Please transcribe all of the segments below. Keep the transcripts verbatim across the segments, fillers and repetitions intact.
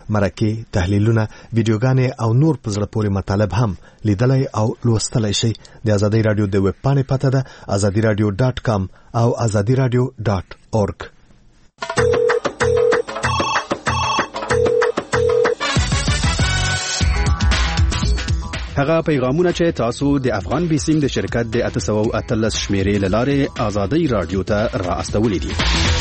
مرکې، تحلیلونه، ویډیوګانې او نور په زړه پورې مطالب هم لیدلای او لوستلای شئ. د ازادي رادیو د ویب پاڼې پته ده ازادي رادیو ډاټ کام او ازادي رادیو ډاټ اورګ. هغه پیغامونه چې تاسو د افغان بیسیم د شرکت د اته سوه او اتلس شمیرې له لارې ازادي رادیو ته را استولي دي.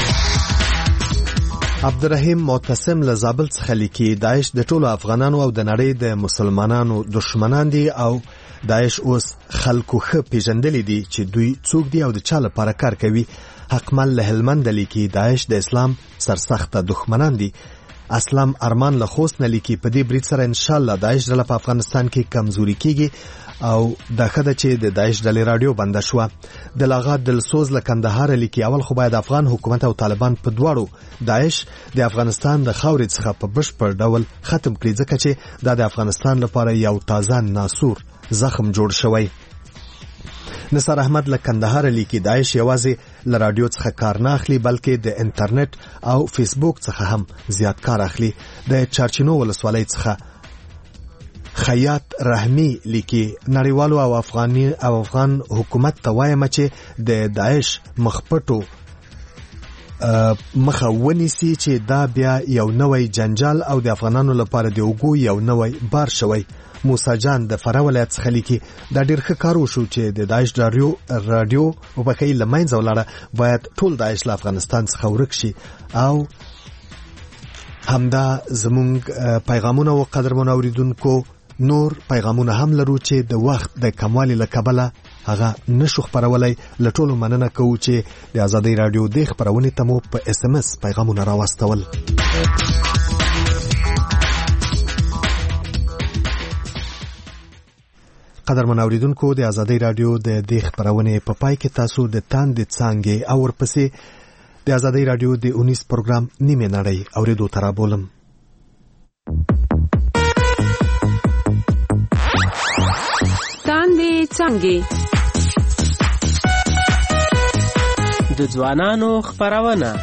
عبدالرحیم معتصم له زابل څخه لیکي داعش د ټولو افغانانو او د نړۍ د مسلمانانو دشمنان دي او داعش اوس خلکو ښه پیژندلی دي چې دوی څوک دي او د چا لپاره کار کوي. حقمل له هلمند لیکي داعش د اسلام سرسخته دښمنان دي. اسلام ارمان له خوست نه لیکي په دې برید سره ان شاء الله داعش ډله په افغانستان کې کمزوري کیږي او د خدای چې د داعش ډلې رادیو بند شو. د لاغات دلسوز له کندهار لیکي اول خو باید افغان حکومت او طالبان په دواړو داعش د افغانستان د خاورې څخه په بشپړ ډول ختم کړي ځکه چې دا د افغانستان لپاره یو تازه ناسور زخم جوړ شوی. نصر احمد له کندهار لیکي داعش یوازې له رادیو څخه کار نه اخلي بلکې د انټرنیټ او فیسبوک څخه هم زیات کار اخلي. د چارچینو ولسوالۍ څخه خیاط رحمی لیکي نړیوالو او افغاني او افغان حکومت ته وایم چې د داعش مخپټو مخه ونیسي چې دا بیا یو نوی جنجال او د افغانانو لپاره د اوګو یو نوی بار شوی. موسی جان د فراه ولایت څخه لیکي دا ډیر ښه کار وشو چې د داعش رادیو رادیو په کې لمنځه ولاړه باید ټول داعش له افغانستان څخه ورک شي او همدا زمونږ پیغامونه او قدرمن اوریدونکو نور پیغامونه هم لرو چې د وخت د کموالي له کبله هغه نشو خبرولای. له ټولو مننه کوو چې د ازادي رادیو د خبرونې ته مو په اس ام اس پیغامونه راوستول. قدرمن اوریدونکو د ازادي رادیو د دې خبرونې په پای کې تاسو د تاند څنګه او ورپسې د ازادي رادیو د اونیس پروګرام نیمه نړۍ اوریدو ترابولم. تاند څنګه د ځوانانو خبرونه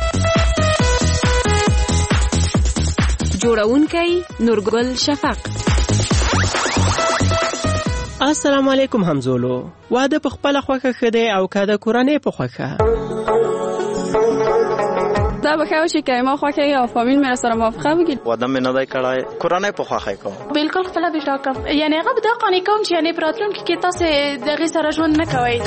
جوړونکي نورګل شفق. السلام علیکم همزولو. واده په خپل خوخه خده او کده کورانه په خوخه دا به خو چې ما خوخه یا فامیل مې سره موافقه وکړي واده مې نه دی کړای کورانه په خوخه کوم بالکل خپل به ټاکم یعنی هغه به دا قانې کوم چې یعنی پراتلون کې تاسو دغه سره ژوند نه کوئ.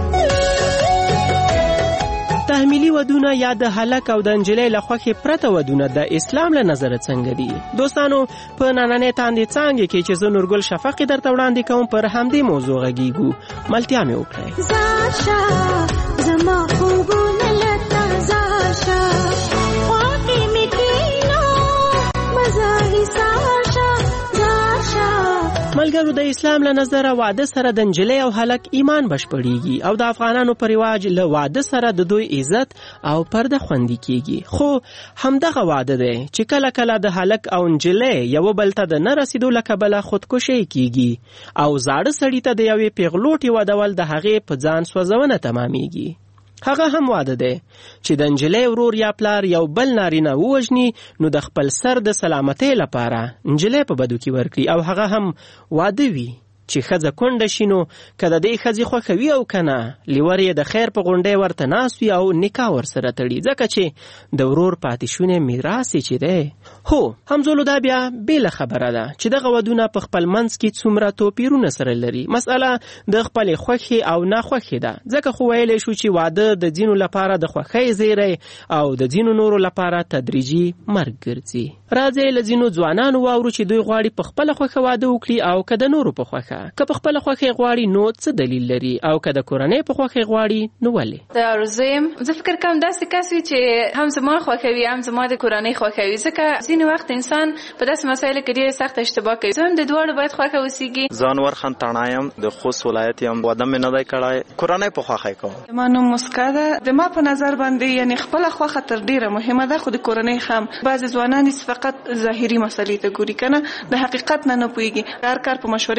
تحمیلی ودونه یا د هلک او د انجلۍ له خوښې پرته ودونه د اسلام له نظره څنګه دي؟ دوستانو په نننۍ تاندې څانګې کې چې زه نورګل شفق درته وړاندې کوم پر همدې موضوع غږیږو. ملتیا مې وکړئ. زاشا زما خوبونه لته زاشا خوښې مې کینو مزاحي ساشا زاشا. ملګرو د اسلام له نظره واده سره د انجلۍ او هلک ایمان بشپړیږي او د افغانانو په رواج له واده سره د دوی عزت او پرده خوندي کیږي. خو همدغه واده دی چې کله کله د هلک او انجلۍ یو بل ته د نه رسیدو له کبله خودکشي کیږي او زاړه سړي ته د یوې پیغلوټې ودول د هغې په ځان سوځونه تمامیږي. هغه هم واده دی چې د انجلۍ ورور یا پلار یو بل نارینه ووژني نو د خپل سر د سلامتۍ لپاره انجلۍ په بدو کې ورکړي او هغه هم واده وي چې ښځه کونډه شي نو که د دې ښځې خوښوي او که نه لیور یې د خیر په غونډۍ ورته ناست وي او نکاح ورسره تړي ځکه چې د ورور پاتې شونی میراث یې چې دی. هو همزولو دا بیا بېله خبره ده چې دغه ودونه په خپل منځ کې څومره توپیرونه سره لري. مسئله د خپلې خوښې او ناخوښې ده ځکه خو ویلی شو چې واده د ځینو لپاره د خوښۍ زیری او د ځینو نورو لپاره تدریجي مرګ ګرځي. راځئ له ځینو ځوانانو واورو چې دوی غواړي په خپله خوښه واده وکړي او که د نورو په خوښه. که په خپله خوښې غواړي نو څه دلیل لري او که د کورنۍ په خوښې غواړي نو ولې؟ د ارزویم زه فکر کوم داسې کس وي چې هم زما خوښوي هم زما د کورنۍ خوښوي ځکه ځینې وخت انسان په داسې مسایلو کې ډېره سخته اشتباه کوي. زه هم د دواړو باید خوښه اوسېږي. ځان ورخن تڼا یم د خوست ولایت یم واده مې نه دی کړی کورنۍ په خوښه کوم. زما نوم مسکا ده. د ما په نظر باندې یعنې خپله خوښه تر ډېره مهمه ده خو د کورنۍ هم بعضې ځوانان فقط ظاهري مسلې ته ګوري که نه د حقیقت نه نه پوهېږي. هر کار په مشورې باندې ښه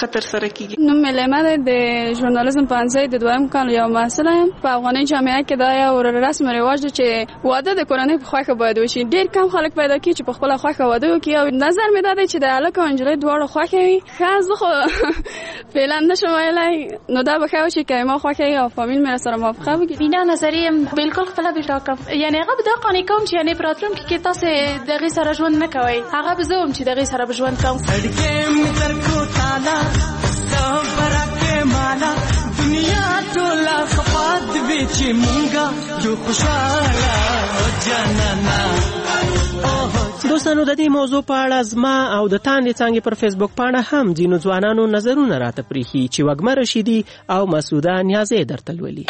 خوښه تر سره کیږي؟ نوم مې لیما دی، د ژورنالیزم پوهنځي د دویم کال یو محصله یم. په افغاني جامعه کې دا یو رسم رواج دی چې واده د کورنۍ په خوښه باید وشي. ډېر کم خلک پیدا کیږي چې په خپله خوښه واده وکړي. او نظر مې دا دی چې د هلک او نجلۍ دواړو خوښه وي. ښه زه خو فعلا نشم ویلی، نو دا به ښه وشي که ما خوښه وي او فامیل مې راسره موافقه وکړي. بینا نظریه بالکل خپله به ټاکم، یعنې هغه به دا قانع کوم چې یعنې په راتلونکي کې تاسې د هغې سره ژوند نه کوئ، هغه به زه وم چې د هغې سره به ژوند کوم. دنیا ټوله خفات وی چې مونږه جو خوشاله جانانا. دوستانو د دې موضوع په اړه زما او د تاندې څانګې پر فیسبوک پاڼه هم ځینو ځوانانو نظرونه راته پریښي چې وږمه رشیدي او مسعوده نیازی درته لولي.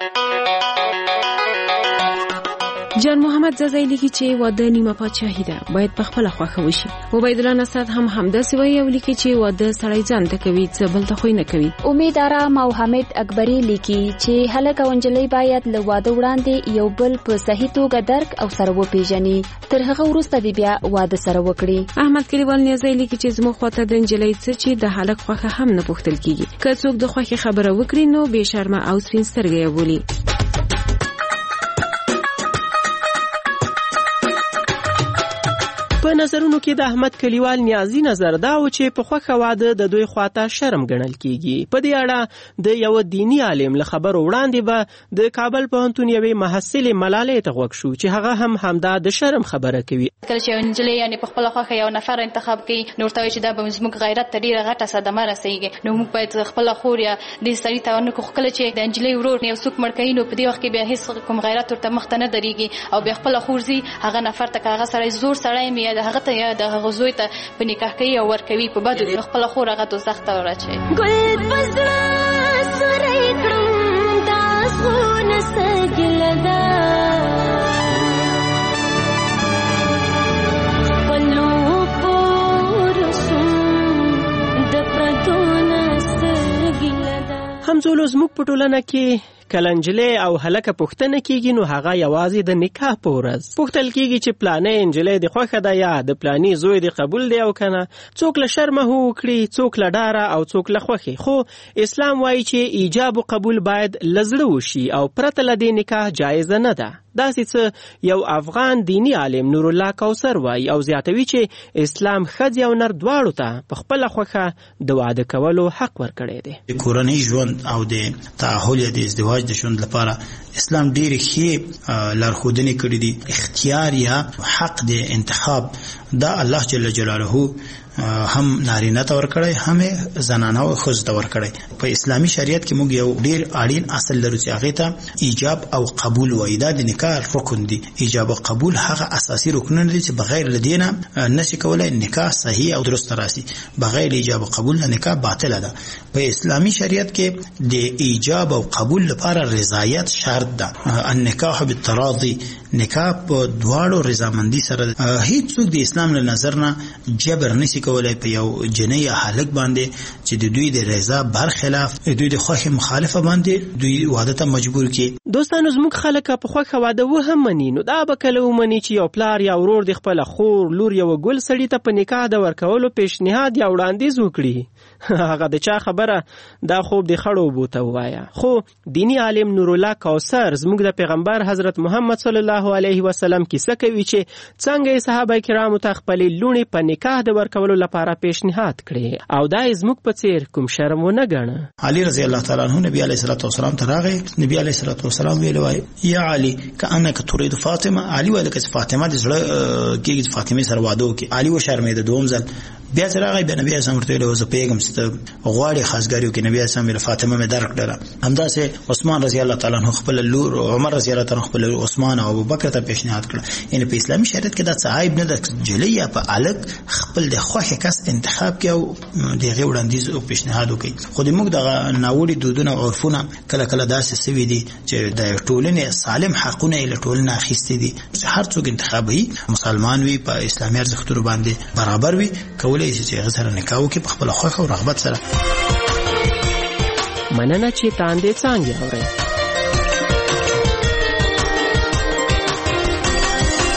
جان محمد زازی لیکي چې واده نیمه پاچاهي ده، باید په خپله خوښه وشي. عبید الله نصرت هم همداسې وایي او لیکي چې واده سړی ځان ته کوي، څه بل ته خو نه کوي. امید آرام او حمید اکبری لیکي چې هلک او نجلۍ باید له واده وړاندې یو بل په صحیح توګه درک او سره وپیژني، تر هغه وروسته دې بیا واده سره وکړي. احمد کلیوال نیازی لیکي چې زموږ خواته د نجلۍ څه چې د هلک خوښه هم نه پوښتل کیږي، که څوک د خوښې خبره وکړي نو بې شرمه او سپین سترګې یې بولي. په نظرونو کې د احمد کلیوال نیازی نظر دا و چې په خوښه واده د دوی خواته شرم ګڼل کیږي. په دې اړه د یو دینی عالم له خبرو وړاندې به د کابل پوهنتون یوې محصلې ملالۍ ته غوږ شو چې هغه هم همدا د شرم خبره کوي. کله چې نجلۍ یعنې په خپله خوښه یو نفر انتخاب کوي نو ورته وایي چې دا به زموږ غیرت ته ډېره غټه صدمه رسېږي، نو موږ باید خپله خور یا دې سړي ته ورنکړو. خو کله چې د نجلۍ ورور یو څوک مړ کوي نو په دې وخت کې بیا هېڅ کوم غیرت ورته مخ ته نه درېږي او بیا خپله خور ځي هغه نفر ته، که هغه سړی زور سړی مې د هغه ته یا د هغه زوی ته په نکاح کوي او ورکوي په بدو د خپله خور هغه دوزخ ته وراچوي. ګل په زړه سوری کړم دا زړونه څه ګیله ده، خپلو پورسم د پردو نه څه ګیله ده. همزولو زموږ په ټولنه کې کله نجلۍ او هلکه پوښتنه کیږي نو هغه یوازې د نکاح په ورځ پوښتل کیږي چې پلانې نجلۍ د خوښه ده یا د پلانې زوی د قبول دی او کنه. څوک له شرمه وکړي، څوک له ډاره او څوک له خوښې. خو اسلام وایي چې ایجاب او قبول باید له زړه وشي او پرته له دې نکاح جایزه نه ده. داسې څه یو افغان دینی عالم نور الله کوثر وایي او زیاتوي چې اسلام ښځې او نر دواړو ته په خپله خوښه د واده کولو حق ورکړی دی. د کورنۍ ژوند او د تعهل یا د ازدواج د ژوند لپاره اسلام ډېرې ښې لارښودنې کړي دي. اختیار یا حق د انتخاب دا الله جل جلاله هم نارینه ته ورکړی، هم زنانه او ښځو ته ورکړی. په اسلامي شریعت کې موږ یو ډېر اړین اصل لرو چې هغې ته ایجاب او قبول وایي. دا د نکاح رکن دي. ایجاب او قبول هغه اساسي رکنونه دي چې بغیر له دې نه نشي کولی نکاح صحیح او درست راسي. بغیر ایجاب او قبول نه نکاح باطله ده. په اسلامي شریعت کې د ایجاب او قبول لپاره رضایت شرط ده. النکاح بالتراضي، نکاح په دواړو رضامندي سره. هیڅ څوک د اسلام له نظر نه جبر نشي کولای په یو جنۍ یا هلک باندې چې د دوی د رضا برخلاف دوی د خوښې مخالفه باندې دوی واده ته مجبور کړي. دوستانو زموږ خلک په خوښه واده و هم مني، نو دا به کله ومني چې یو پلار یا ورور د خپله خور لور یو ګل سړي ته په نکاح د ورکولو پیشنهاد یا وړاندیز وکړي. هغه د چا خبره دا خوب د خړو اوبو ته ووایه. خو دینی عالم نور الله کوثر زموږ د پیغمبر حضرت محمد صلی الله علیه وسلم کیسه کوي چې څنګه صحابه کرامو ته خپلې لوڼې په نکاح د ورکولو لپاره پیشنهاد کړي او دا زموږ په څیر کوم شرم ونه ګڼه. علي رضی الله تعالی عنہ نبی علیه الصلاه والسلام ته راغی. نبی علیه الصلاه والسلام ویل وای یا علي کأنک تريد فاطمه. علي ویل چې فاطمه د زړه کې فاطمه سره واده وکړي. علي و شرمېده دوم ځل بیا راغی به نبی اسلام ورته ویل زه پیغام ست غواړي خاصګاریو کې نبی اسلام ویل فاطمه مې درک کړه. همداسې عثمان رضی الله تعالی عنہ خپل لور عمر رضی الله تعالی عنہ خپل عثمان او ابوبکر ته پیشنهاد کړ. یعنی په اسلامي شریعت کې دا صحیح نه ده جلی یا په الګ خپل د خوښه کس انتخاب کې او دغه وړاندیز او پیشنهاد وکړي. خو د موږ د ناوړي دودونه او عرفونه کله کله داسې سوي دي چې د ټولنې سالم حقونه له ټولنې اخیستي دي. هر څوک انتخابي مسلمان وي په اسلامي ارزښتونو باندې برابر وي کولای شي چې غسر نکاح وکړي په خپل خوښه او رغبت سره. مننه چې تاندې څنګه اورئ.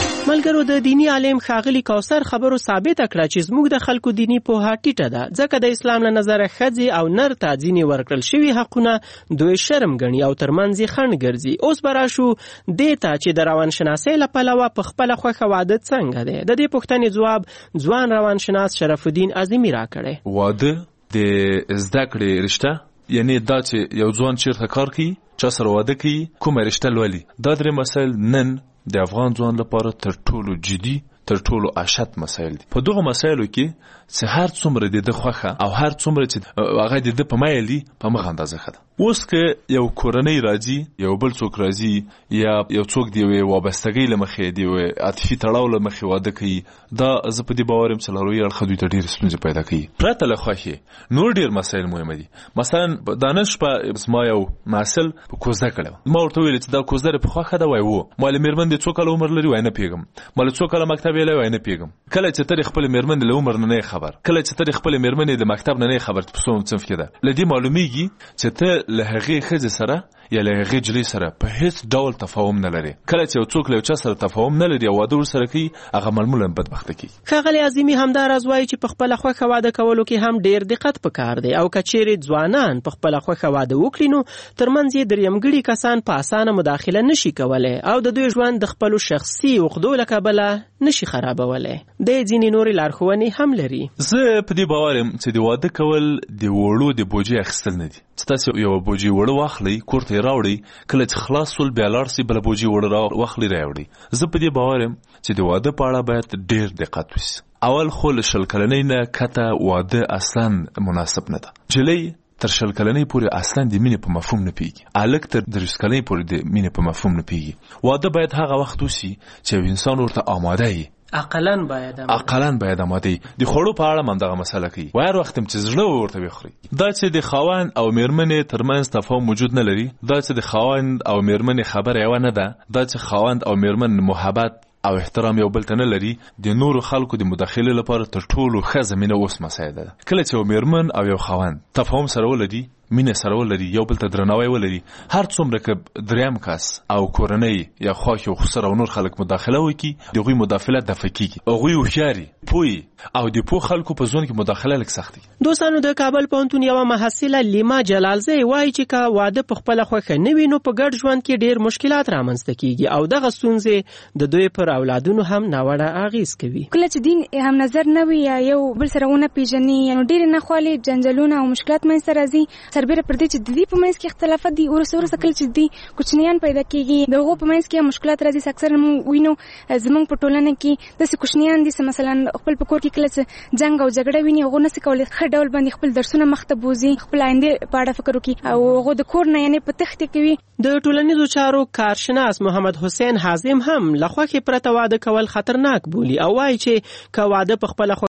ملګرو د دینی عالم ښاغلي کوثر خبرو ثابت کړه چې زموږ د خلکو دینی پوهه ټیټه ده، ځکه د اسلام له نظره ښځې او نر ته ځینې ورکړل شوي حقونه دوی شرم ګڼي او ترمنځ یې خنډ ګرځي. اوس به راشو دې ته چې د روانشناسۍ له پلوه په خپله خوښه واده څنګه دی. د دې پوښتنې ځواب ځوان روانشناس شرف الدین اعظمي راکړی. واده د زده کړې رشته، یعنی دا چې یو ځوان چیرته کار کوي، چا سره واده کوي، کومه رشته لولي، دا درې مسایل نن د افغان ځوان لپاره تر ټولو جدي، تر ټولو اشد مسایل دي. په دغه مسایلو کې چې هر څومره د ده خوښه او هر څومره چې هغه د ده په میل دي په مخ اندازه ښه ده. اوس که یو کورنۍ راځي، یو بل څوک راځي، یا یو څوک د یوې وابستګۍ له مخې د یوې عاطفي تړاو له مخې واده کوي، دا زه په دې باور یم چې لاروي اړخه دوی ته ډېرې ستونزې پیدا کوي. پرته له خوښې نور ډېر مسایل مهمه دي. مثلا دا نن شپه زما یو محصل په کوزده کړی و، ما ورته ویل چې دا کوزده دې په خوښه ده؟ وایي و. ما له مېرمن دې څو کاله عمر لري؟ وایي نه پوهېږم. ما له څو کاله مکتب ویلی؟ وایي نه پوهېږم. کله چې ته د خپلې مېرمنې له عمر نه نه یې خبر، کله چې ته د خپلې مېرمنې د مکتب نه نه یې خبر چې په څوم صنف کې ده، له دې معلومیږي چې ته له هغې ښځې سره یا له هغې نجلۍ سره په هیڅ ډول تفاهم نه لري. کله چې یو څوک له یو چا سره تفاهم نه لري او واده ورسره کوي، هغه معمولا بدبخته کیږي. ښاغلي اعظمي همداراز وایي چې په خپله خوښه واده کولو کې هم ډېر دقت پکار دی، او که چیرې ځوانان په خپله خوښه واده وکړي نو ترمنځ یې درېیمګړي کسان په اسانه مداخله نشي کولی او د دوی ژوند د خپلو شخصي عقدو له کبله نشي خرابولی. دی ځینې نورې لارښوونې هم لري. زه په دې باور یم چې د واده کول د وړو د بوجۍ اخیستل نه دي. چې تاسو یو بوجۍ وړه واخلئ، کور ته یې راوړئ، کله چې خلاص سول بیا لاړ سئ بله بوجۍ وړه واخلئ راوړئ. زه په دې باور یم چې د واده په اړه باید ډېر دقت وشي. اول خو له شل کلنۍ نه کته واده اصلا مناسب نه ده. نجلۍ تر شل کلنۍ پورې اصلا د مینې په مفهوم نه پیږي، هلک تر دېرش کلنۍ پورې د مینې په مفهوم نه پیږي. واده باید هغه وخت وشي چې یو انسان ورته آماده وي، اقلن باید آماده اقلن باید آماده وي. د خوړو په اړه هم دغه مسله کوي، وایي هر وخت چې زړه ورته وخوري. دا چې د خاوند او مېرمنې ترمنځ تفاهم موجود نه لري، دا چې د خاوند او مېرمنې خبره یوه نه ده، دا چې خاوند او مېرمن محبت او احترام یو بل ته نه لري، د نورو خلکو د مداخلې لپاره تر ټولو ښه زمینه اوس مسایده ده. کله چې یو مېرمن او یو خاوند تفاهم سره ولري، مینه سره ولري، یو بل ته درناوی ولري، هر څومره که دریم کس او کورنۍ یا خواښ او خسر او نور خلک مداخله وکړي، د هغوی مداخله دفع کېږي. هغوی هوښیاري، پوهې او د پوه خلکو په ژوند کې مداخله لږ سخت دي. دوستانو، د کابل پوهنتون یوه محصله لیما جلالزی وایي چې که واده په خپله خوښه نه وي نو په ګډ ژوند کې ډېر مشکلات رامنځته کېږي او دغه ستونزې د دوی پر اولادونو هم ناوړه اغېز کوي. کله چې دین هم نظر نه وي یا یو بل سره ونه پېژني، نو ډېرې ناخوالې، جنجالونه او مشکلات منځته راځي. سربیره پر دې چې د دې په منځ کې اختلافات دي، وروسته وروسته کله چې دي کوچنیان پیدا کېږي، د هغو په منځ کې مشکلات راځي. اکثره موږ وینو زموږ په ټولنه کې داسې کوچنیان دي چې مثلا خپل په کور کې کله چې جنګ او جګړه ویني، هغو نسي کولی ښه ډول باندې خپل درسونه مخته بوځي، خپل آینده په اړه فکر وکړي او هغو د کور نه یعنې په تښتې کوي. د ټولنیزو چارو کارشناس محمد حسین حازم هم له خوښې پرته واده کول خطرناک بولي او وایي چې که واده په خپله